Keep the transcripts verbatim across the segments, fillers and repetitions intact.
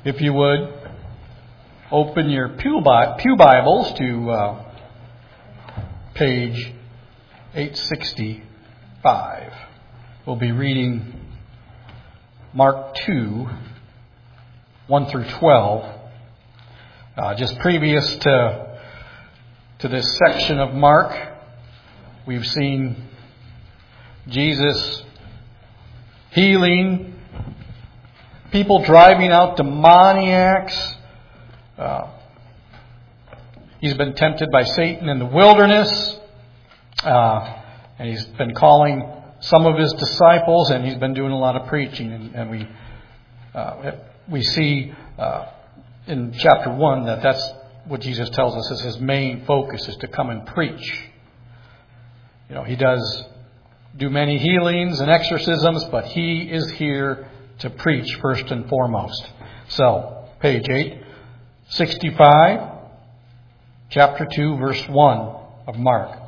If you would, open your Pew, Bi- Pew Bibles to uh, page eight sixty-five. We'll be reading Mark two, one through twelve. Uh, just previous to, to this section of Mark, we've seen Jesus healing people, driving out demoniacs. Uh, he's been tempted by Satan in the wilderness. Uh, and he's been calling some of his disciples, and he's been doing a lot of preaching. And, and we uh, we see uh, in chapter one that that's what Jesus tells us is his main focus, is to come and preach. You know, he does do many healings and exorcisms, but he is here to preach first and foremost. So, page eight sixty-five, chapter two, verse one of Mark.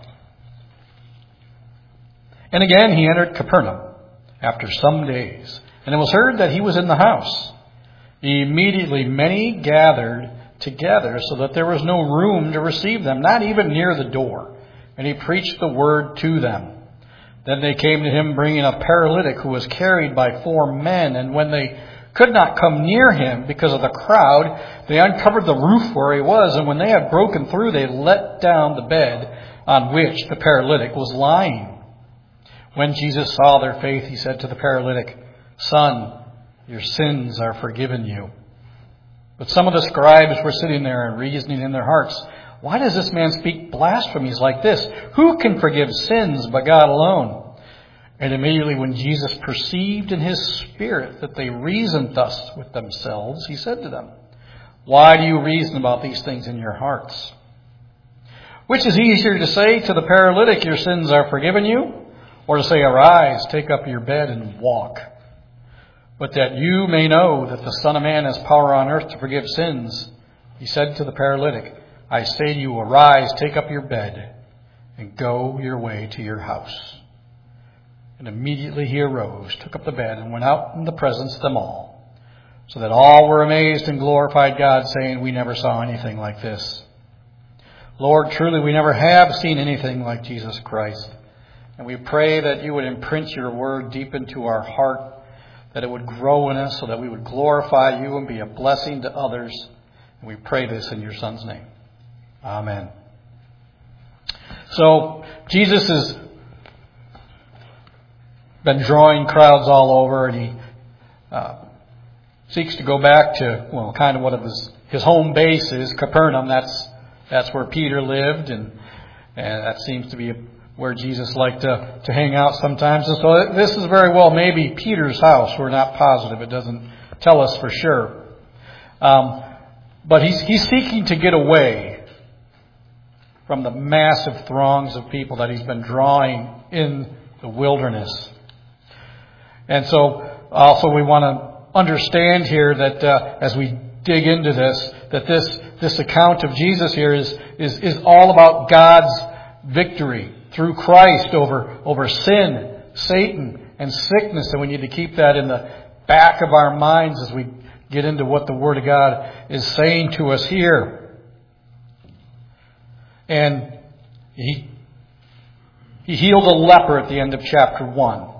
And again he entered Capernaum after some days, and it was heard that he was in the house. Immediately many gathered together, so that there was no room to receive them, not even near the door. And he preached the word to them. Then they came to him, bringing a paralytic who was carried by four men. And when they could not come near him because of the crowd, they uncovered the roof where he was. And when they had broken through, they let down the bed on which the paralytic was lying. When Jesus saw their faith, he said to the paralytic, "Son, your sins are forgiven you." But some of the scribes were sitting there and reasoning in their hearts, "Why does this man speak blasphemies like this? Who can forgive sins but God alone?" And immediately when Jesus perceived in his spirit that they reasoned thus with themselves, he said to them, "Why do you reason about these things in your hearts? Which is easier to say to the paralytic, 'Your sins are forgiven you,' or to say, 'Arise, take up your bed and walk'? But that you may know that the Son of Man has power on earth to forgive sins," he said to the paralytic, "I say to you, arise, take up your bed, and go your way to your house." And immediately he arose, took up the bed, and went out in the presence of them all, so that all were amazed and glorified God, saying, "We never saw anything like this. Lord, truly we never have seen anything like Jesus Christ." And we pray that you would imprint your word deep into our heart, that it would grow in us so that we would glorify you and be a blessing to others. And we pray this in your Son's name. Amen. So, Jesus has been drawing crowds all over, and he uh, seeks to go back to, well, kind of what of his, his home base is, Capernaum. That's that's where Peter lived, and, and that seems to be where Jesus liked to, to hang out sometimes. And so this is very well maybe Peter's house. We're not positive. It doesn't tell us for sure. Um, but he's he's seeking to get away from the massive throngs of people that he's been drawing in the wilderness. And so also we want to understand here that uh, as we dig into this, that this this account of Jesus here is is, is all about God's victory through Christ over, over sin, Satan, and sickness. And we need to keep that in the back of our minds as we get into what the Word of God is saying to us here. And he, he healed a leper at the end of chapter one.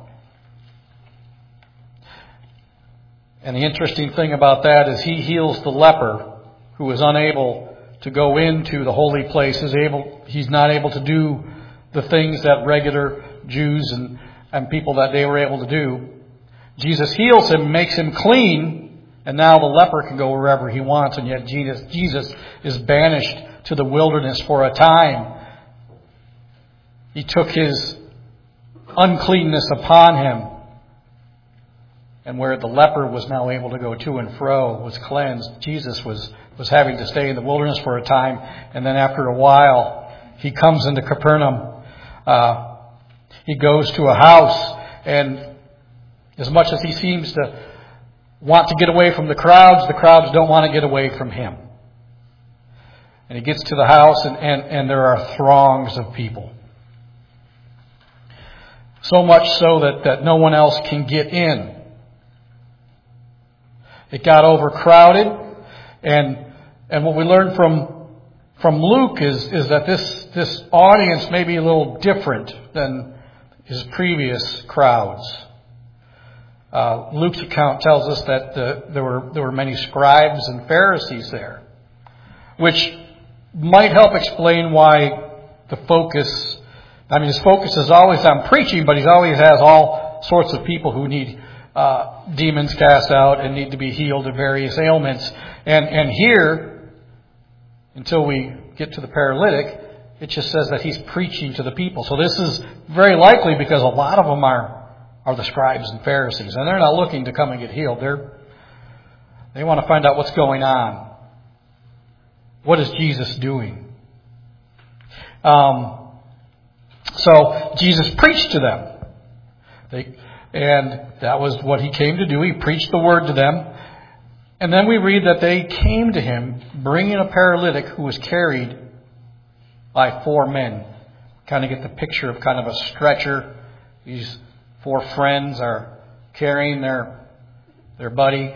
And the interesting thing about that is he heals the leper who was unable to go into the holy place. Is able, he's not able to do the things that regular Jews and, and people that they were able to do. Jesus heals him, makes him clean, and now the leper can go wherever he wants. And yet Jesus, Jesus is banished to the wilderness for a time. He took his uncleanness upon him. And where the leper was now able to go to and fro, was cleansed, Jesus was, was having to stay in the wilderness for a time. And then after a while, he comes into Capernaum. Uh, he goes to a house, and as much as he seems to want to get away from the crowds, the crowds don't want to get away from him. And he gets to the house, and, and, and there are throngs of people. So much so that, that no one else can get in. It got overcrowded. And and what we learned from from Luke is, is that this, this audience may be a little different than his previous crowds. Uh, Luke's account tells us that the, there were there were many scribes and Pharisees there, which might help explain why the focus, I mean, his focus is always on preaching, but he always has all sorts of people who need uh, demons cast out and need to be healed of various ailments. And, and here, until we get to the paralytic, it just says that he's preaching to the people. So this is very likely because a lot of them are are the scribes and Pharisees, and they're not looking to come and get healed. They're they want to find out what's going on. What is Jesus doing? Um, so Jesus preached to them, they, and that was what he came to do. He preached the word to them, and then we read that they came to him, bringing a paralytic who was carried by four men. Kind of get the picture of kind of a stretcher. These four friends are carrying their their buddy,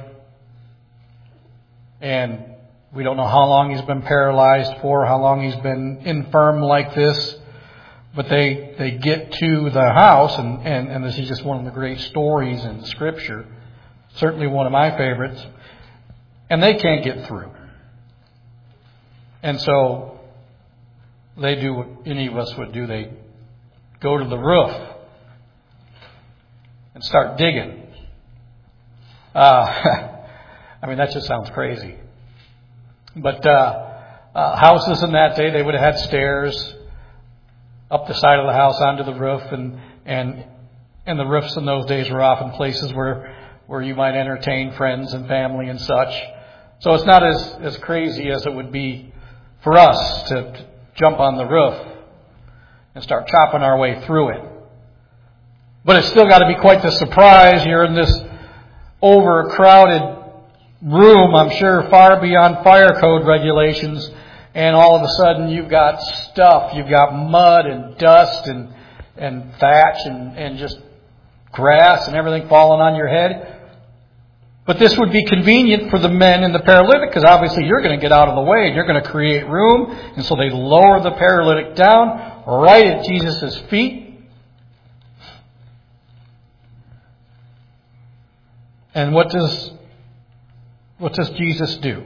and we don't know how long he's been paralyzed for, how long he's been infirm like this, but they they get to the house, and, and, and this is just one of the great stories in Scripture, certainly one of my favorites, and they can't get through. And so they do what any of us would do. They go to the roof and start digging. Uh, I mean, that just sounds crazy. But uh, uh, houses in that day, they would have had stairs up the side of the house onto the roof, and and and the roofs in those days were often places where where you might entertain friends and family and such. So it's not as, as crazy as it would be for us to, to jump on the roof and start chopping our way through it. But it's still got to be quite the surprise. You're in this overcrowded room, I'm sure far beyond fire code regulations, and all of a sudden you've got stuff. You've got mud and dust and and thatch and, and just grass and everything falling on your head. But this would be convenient for the men and the paralytic, because obviously you're going to get out of the way and you're going to create room. And so they lower the paralytic down right at Jesus' feet. And what does what does Jesus do?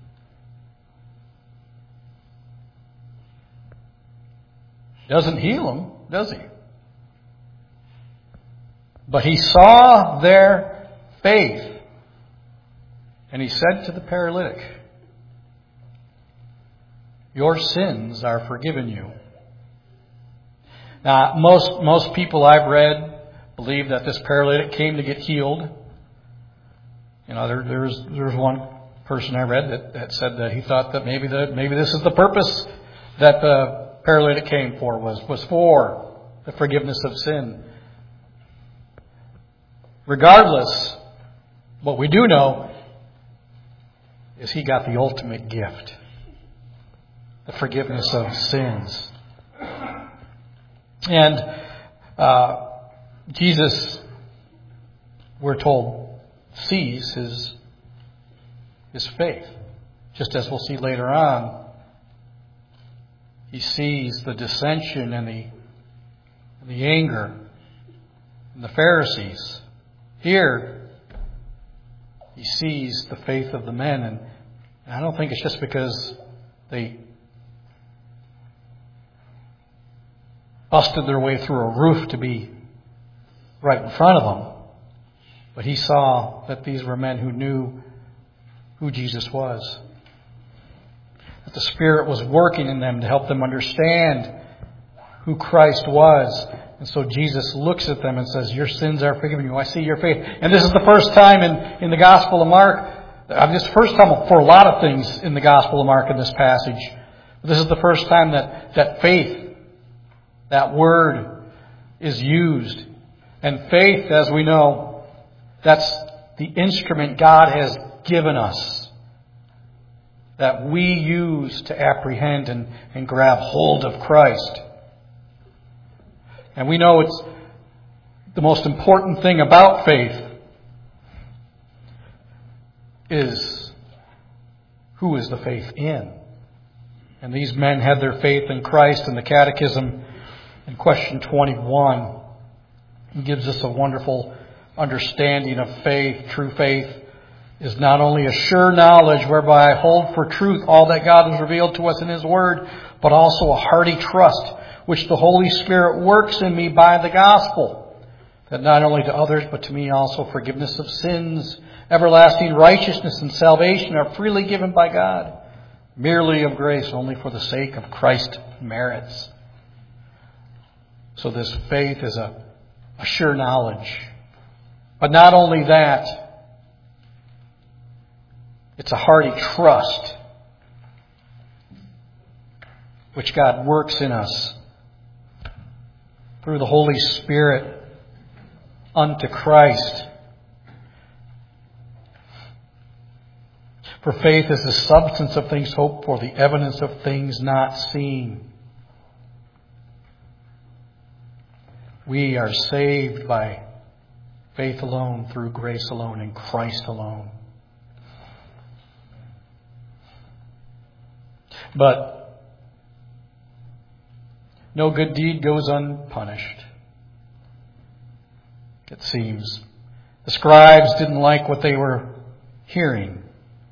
Doesn't heal him, does he? But he saw their faith, and he said to the paralytic, "Your sins are forgiven you." Now, most most people I've read believe that this paralytic came to get healed. You know, there, there's there's one person I read that, that said that he thought that maybe the maybe this is the purpose that the paralytic came for was was for the forgiveness of sin. Regardless, what we do know is he got the ultimate gift, the forgiveness of sins. And uh, Jesus, we're told, sees his his faith. Just as we'll see later on, he sees the dissension and the and the anger in the Pharisees. Here, he sees the faith of the men, and I don't think it's just because they busted their way through a roof to be right in front of them. But he saw that these were men who knew who Jesus was. That the Spirit was working in them to help them understand who Christ was. And so Jesus looks at them and says, "Your sins are forgiven you. I see your faith." And this is the first time in, in the Gospel of Mark. I mean, this is the first time for a lot of things in the Gospel of Mark in this passage. This is the first time that, that faith, that word, is used. And faith, as we know, that's the instrument God has given us that we use to apprehend and, and grab hold of Christ. And we know it's the most important thing about faith is, who is the faith in? And these men had their faith in Christ. In the Catechism, in question twenty-one, he gives us a wonderful understanding of faith. True faith is not only a sure knowledge whereby I hold for truth all that God has revealed to us in His Word, but also a hearty trust which the Holy Spirit works in me by the gospel, that not only to others but to me also forgiveness of sins, everlasting righteousness and salvation are freely given by God, merely of grace, only for the sake of Christ's merits. So this faith is a, a sure knowledge. But not only that, it's a hearty trust which God works in us through the Holy Spirit unto Christ. For faith is the substance of things hoped for, the evidence of things not seen. We are saved by faith alone, through grace alone, in Christ alone. But no good deed goes unpunished, it seems. The scribes didn't like what they were hearing.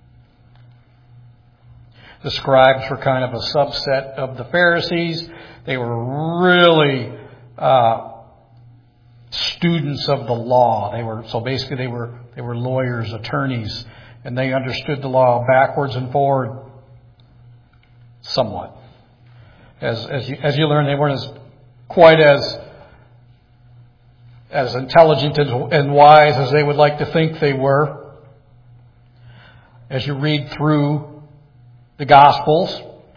The scribes were kind of a subset of the Pharisees. They were really uh, students of the law. They were so basically they were they were lawyers, attorneys, and they understood the law backwards and forward. Somewhat. As as you, as you learn, they weren't as quite as as intelligent and, and wise as they would like to think they were. As you read through the Gospels,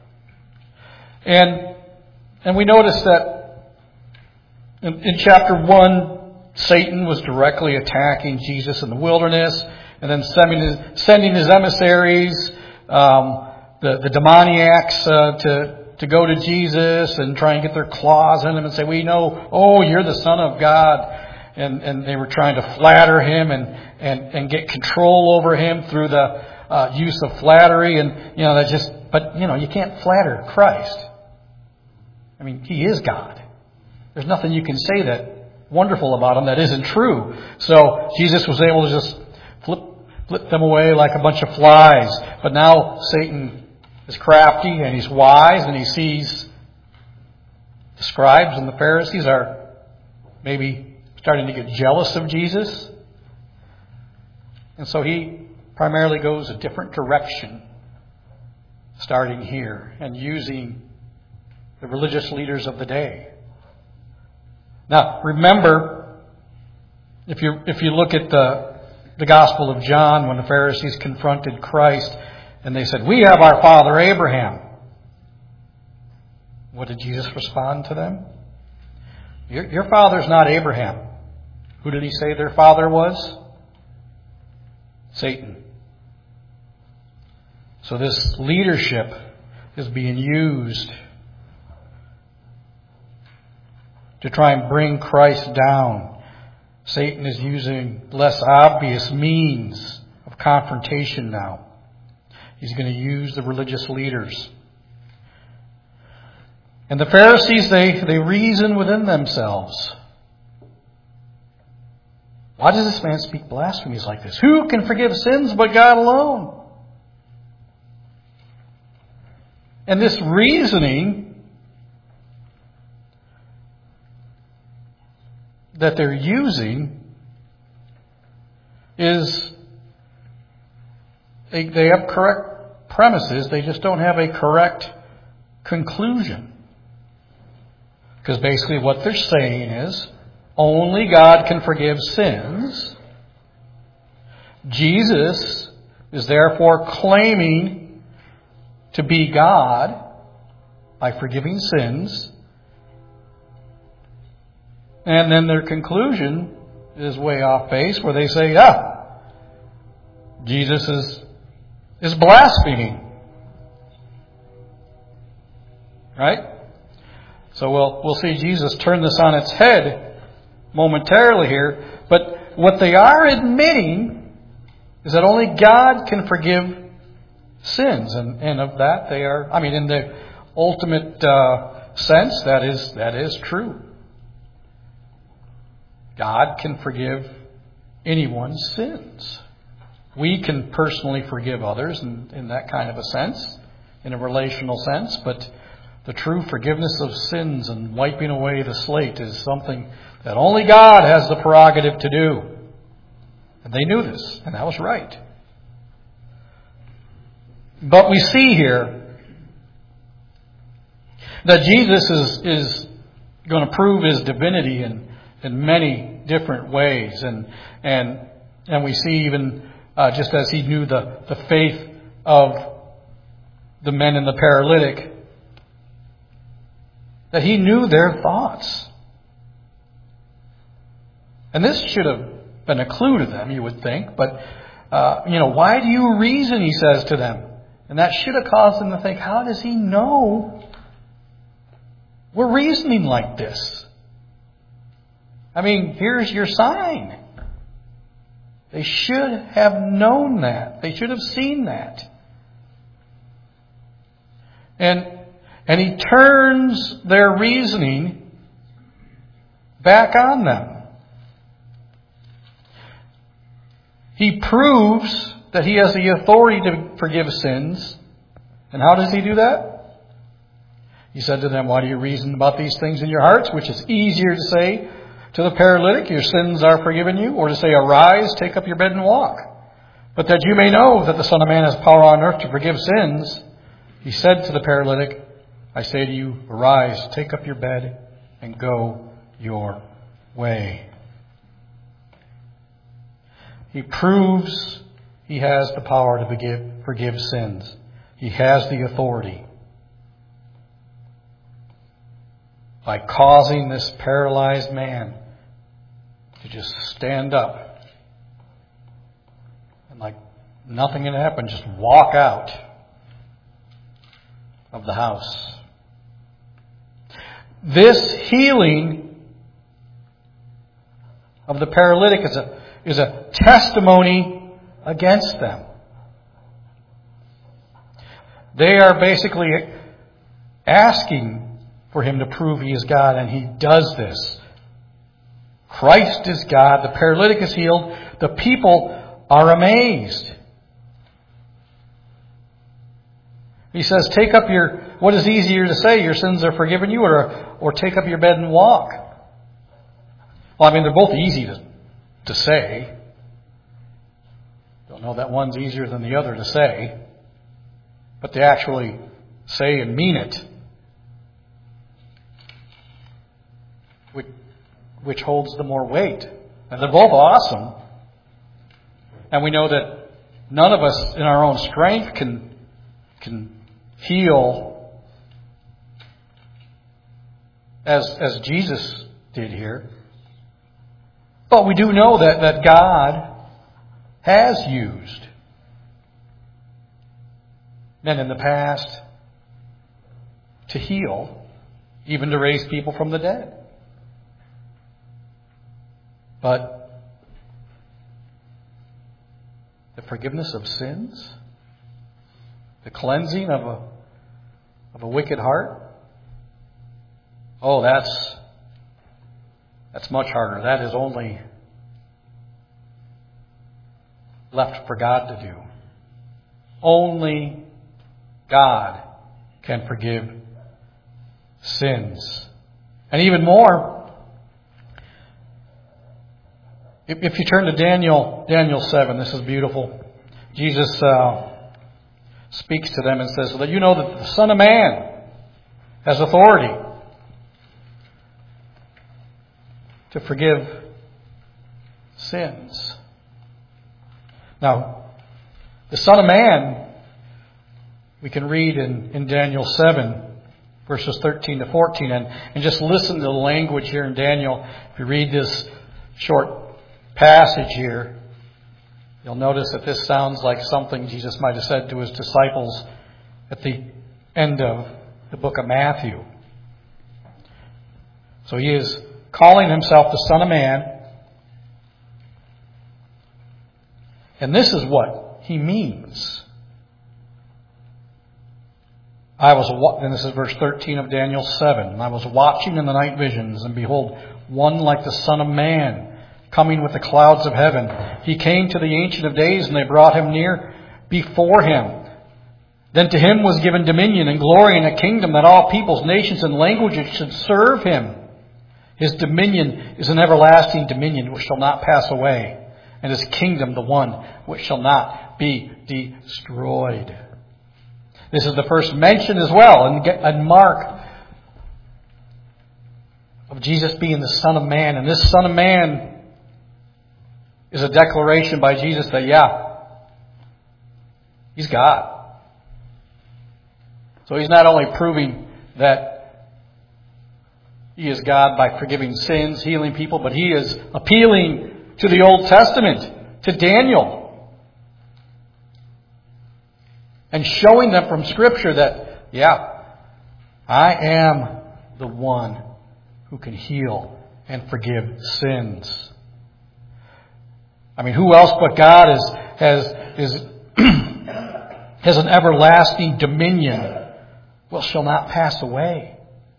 and and we notice that in, in chapter one, Satan was directly attacking Jesus in the wilderness, and then sending his, sending his emissaries. Um, The, the demoniacs uh, to to go to Jesus and try and get their claws in him and say, we know, oh, you're the Son of God. And and they were trying to flatter him and, and, and get control over him through the uh, use of flattery. And, you know, that just, but, you know, you can't flatter Christ. I mean, He is God. There's nothing you can say that wonderful about Him that isn't true. So Jesus was able to just flip, flip them away like a bunch of flies. But now Satan is crafty and he's wise, and he sees the scribes and the Pharisees are maybe starting to get jealous of Jesus. And so he primarily goes a different direction, starting here and using the religious leaders of the day. Now, remember, if you if you look at the the Gospel of John, when the Pharisees confronted Christ, and they said, we have our father Abraham. What did Jesus respond to them? Your, your father's not Abraham. Who did He say their father was? Satan. So this leadership is being used to try and bring Christ down. Satan is using less obvious means of confrontation now. He's going to use the religious leaders. And the Pharisees, they, they reason within themselves. Why does this man speak blasphemies like this? Who can forgive sins but God alone? And this reasoning that they're using is they, they have correct premises, they just don't have a correct conclusion. Because basically what they're saying is, only God can forgive sins. Jesus is therefore claiming to be God by forgiving sins. And then their conclusion is way off base, where they say, yeah, Jesus is is blaspheming. Right? So we'll we'll see Jesus turn this on its head momentarily here. But what they are admitting is that only God can forgive sins. And, and of that they are, I mean, in the ultimate uh, sense, that is that is true. God can forgive anyone's sins. We can personally forgive others in, in that kind of a sense, in a relational sense, but the true forgiveness of sins and wiping away the slate is something that only God has the prerogative to do. And they knew this, and that was right. But we see here that Jesus is, is going to prove his divinity in, in many different ways. And and and we see even uh, just as he knew the, the faith of the men and the paralytic, that he knew their thoughts. And this should have been a clue to them, you would think. But, uh, you know, why do you reason, he says to them. And that should have caused them to think, how does he know we're reasoning like this? I mean, here's your sign. They should have known that. They should have seen that. And, and he turns their reasoning back on them. He proves that he has the authority to forgive sins. And how does he do that? He said to them, why do you reason about these things in your hearts? Which is easier to say to the paralytic, your sins are forgiven you, or to say, arise, take up your bed and walk. But that you may know that the Son of Man has power on earth to forgive sins, he said to the paralytic, I say to you, arise, take up your bed and go your way. He proves he has the power to forgive, forgive sins. He has the authority. By causing this paralyzed man to just stand up and like nothing had happened, just walk out of the house. This healing of the paralytic is a, is a testimony against them. They are basically asking for him to prove he is God, and he does this. Christ is God. The paralytic is healed. The people are amazed. He says, take up your, what is easier to say, your sins are forgiven you, or, or take up your bed and walk? Well, I mean, they're both easy to, to say. Don't know that one's easier than the other to say. But to actually say and mean it, which, which holds the more weight. And they're both awesome. And we know that none of us in our own strength can, can heal as, as Jesus did here. But we do know that, that God has used men in the past to heal, even to raise people from the dead. But the forgiveness of sins, the cleansing of a of a wicked heart, oh, that's that's much harder. That is only left for God to do. Only God can forgive sins. And even more, if, if you turn to Daniel, Daniel seven, this is beautiful. Jesus uh, speaks to them and says, so that you know that the Son of Man has authority to forgive sins. Now, the Son of Man, we can read in, in Daniel seven, verses thirteen to fourteen, and, and just listen to the language here in Daniel. If you read this short passage here, you'll notice that this sounds like something Jesus might have said to his disciples at the end of the book of Matthew. So he is calling himself the Son of Man. And this is what he means. I was, and this is verse thirteen of Daniel seven, and I was watching in the night visions, and behold, one like the Son of Man, coming with the clouds of heaven. He came to the Ancient of Days, and they brought him near before him. Then to him was given dominion and glory and a kingdom, that all peoples, nations, and languages should serve him. His dominion is an everlasting dominion which shall not pass away, and his kingdom the one which shall not be destroyed. This is the first mention as well in Mark of Jesus being the Son of Man. And this Son of Man is a declaration by Jesus that, yeah, he's God. So he's not only proving that he is God by forgiving sins, healing people, but he is appealing to the Old Testament, to Daniel, and showing them from Scripture that, yeah, I am the one who can heal and forgive sins. I mean, who else but God is, has is has an everlasting dominion, well, shall not pass away.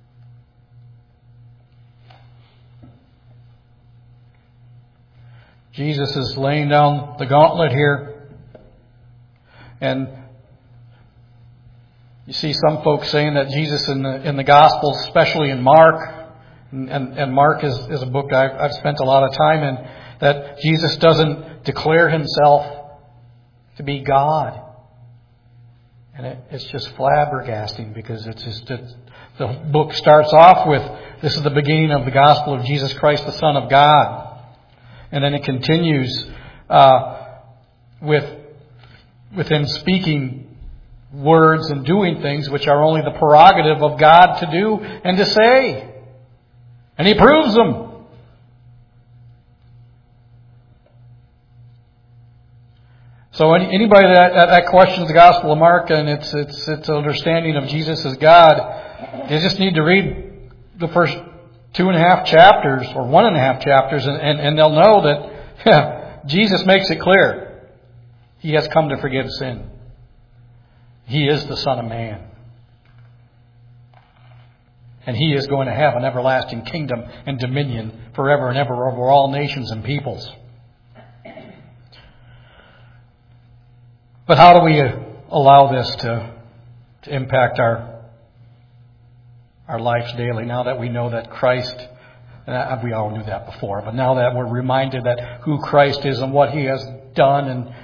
Jesus is laying down the gauntlet here, and you see some folks saying that Jesus in the in the Gospels, especially in Mark, and, and Mark is, is a book I've, I've spent a lot of time in, that Jesus doesn't declare himself to be God. And it, it's just flabbergasting, because it's just it's, the book starts off with, this is the beginning of the gospel of Jesus Christ, the Son of God. And then it continues uh, with, with him speaking words and doing things which are only the prerogative of God to do and to say. And he proves them. So any, anybody that, that, that questions the Gospel of Mark and its its its understanding of Jesus as God, they just need to read the first two and a half chapters or one and a half chapters, and, and, and they'll know that yeah, Jesus makes it clear. He has come to forgive sin. He is the Son of Man. And he is going to have an everlasting kingdom and dominion forever and ever over all nations and peoples. But how do we allow this to, to impact our our lives daily, now that we know that Christ, and we all knew that before, but now that we're reminded that who Christ is and what he has done, and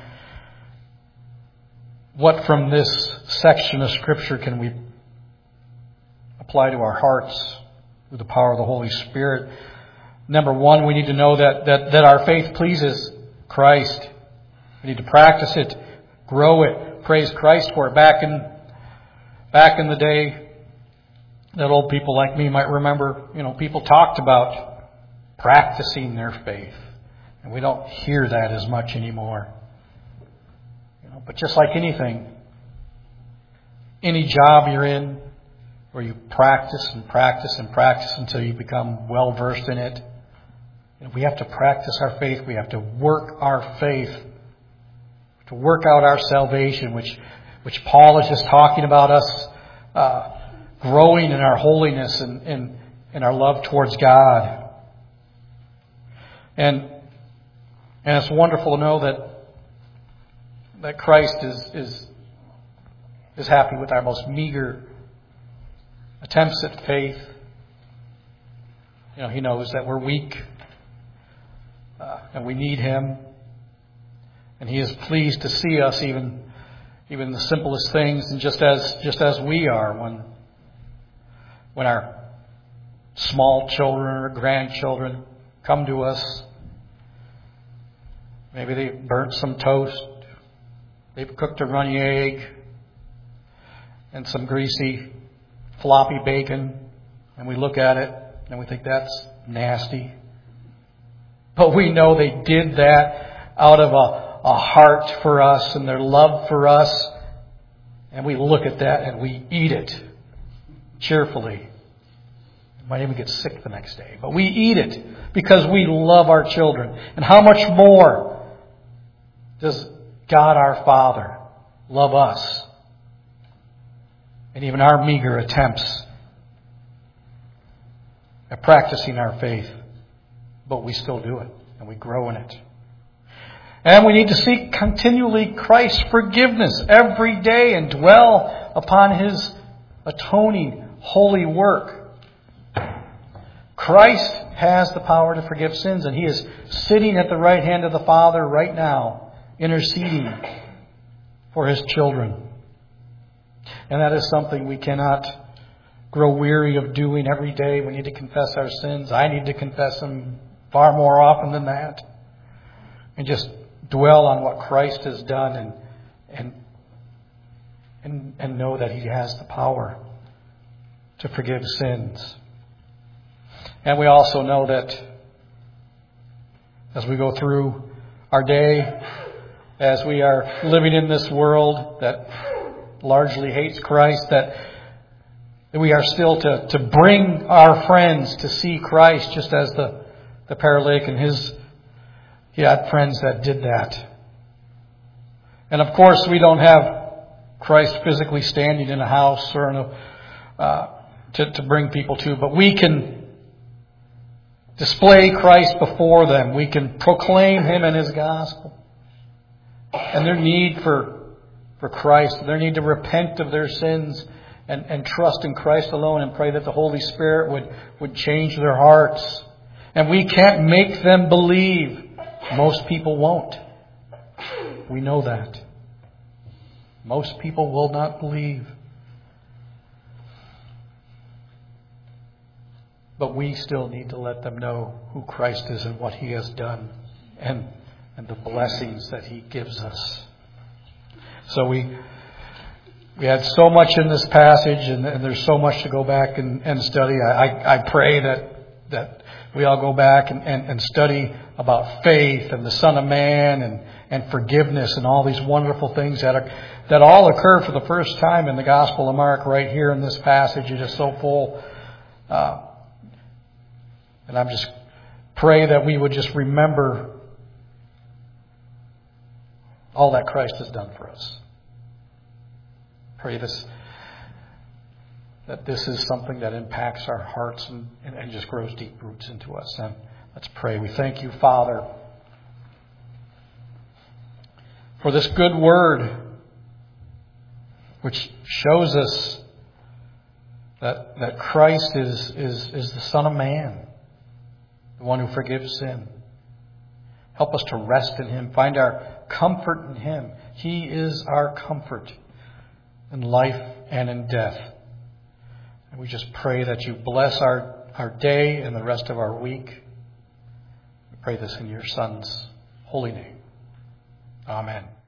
what from this section of Scripture can we apply to our hearts through the power of the Holy Spirit? Number one, we need to know that, that, that our faith pleases Christ. We need to practice it, grow it, praise Christ for it. Back in back in the day, that old people like me might remember, you know, people talked about practicing their faith. And we don't hear that as much anymore. You know, but just like anything, any job you're in, where you practice and practice and practice until you become well versed in it, you know, we have to practice our faith. We have to work our faith, to work out our salvation, which which Paul is just talking about us uh, growing in our holiness and in, in our love towards God. And and it's wonderful to know that that Christ is is is happy with our most meager attempts at faith. You know, he knows that we're weak uh, and we need him. And he is pleased to see us even even the simplest things, and just as just as we are when when our small children or grandchildren come to us. Maybe they burnt some toast, they've cooked a runny egg and some greasy floppy bacon, and we look at it and we think that's nasty. But we know they did that out of a, a heart for us and their love for us. And we look at that and we eat it cheerfully. We might even get sick the next day. But we eat it because we love our children. And how much more does God our Father love us? And even our meager attempts at practicing our faith, but we still do it and we grow in it. And we need to seek continually Christ's forgiveness every day and dwell upon His atoning, holy work. Christ has the power to forgive sins, and He is sitting at the right hand of the Father right now, interceding for His children. And that is something we cannot grow weary of doing every day. We need to confess our sins. I need to confess them far more often than that. And just dwell on what Christ has done and and and, and know that He has the power to forgive sins. And we also know that as we go through our day, as we are living in this world that largely hates Christ, that that we are still to, to bring our friends to see Christ, just as the, the paralytic and his he had friends that did that. And of course, we don't have Christ physically standing in a house or in a, uh, to, to bring people to, but we can display Christ before them. We can proclaim Him and His gospel. And their need for, for Christ, their need to repent of their sins and, and trust in Christ alone and pray that the Holy Spirit would, would change their hearts. And we can't make them believe. Most people won't. We know that. Most people will not believe. But we still need to let them know who Christ is and what He has done and, and the blessings that He gives us. So we we had so much in this passage, and, and there's so much to go back and, and study. I, I, I pray that that we all go back and, and, and study about faith and the Son of Man and, and forgiveness and all these wonderful things that are that all occur for the first time in the Gospel of Mark right here in this passage. It is so full. Uh, and I'm just pray that we would just remember all that Christ has done for us. Pray this that this is something that impacts our hearts and, and, and just grows deep roots into us. And let's pray. We thank You, Father, for this good word which shows us that that Christ is, is, is the Son of Man, the one who forgives sin. Help us to rest in Him, find our comfort in Him. He is our comfort in life and in death. And we just pray that You bless our, our day and the rest of our week. We pray this in Your Son's holy name. Amen.